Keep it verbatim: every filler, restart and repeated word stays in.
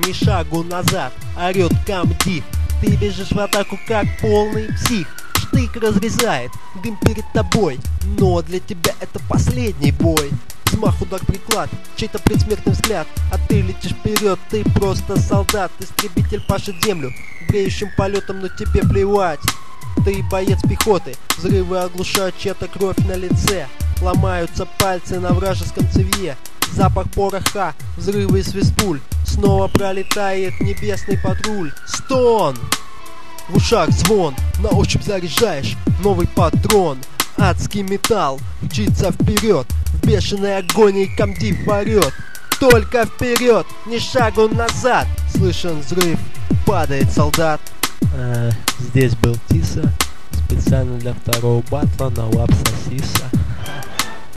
ни шагу назад, орет комдив. Ты бежишь в атаку как полный псих. Штык разрезает, дым перед тобой, но для тебя это последний бой. Взмах, удар, приклад, чей-то предсмертный взгляд, а ты летишь вперед, ты просто солдат. Истребитель пашет землю бреющим полетом, но тебе плевать. Ты боец пехоты, взрывы оглушают, чья-то кровь на лице. Ломаются пальцы на вражеском цевье. Запах пороха, взрывы и свист пуль. Снова пролетает небесный патруль. Стон! В ушах звон, на ощупь заряжаешь новый патрон. Адский металл мчится вперед, в бешеной агонии комдив орет. Только вперед, ни шагу назад. Слышен взрыв, падает солдат. А, здесь был Тиса, специально для второго батла на Лапса Сиса.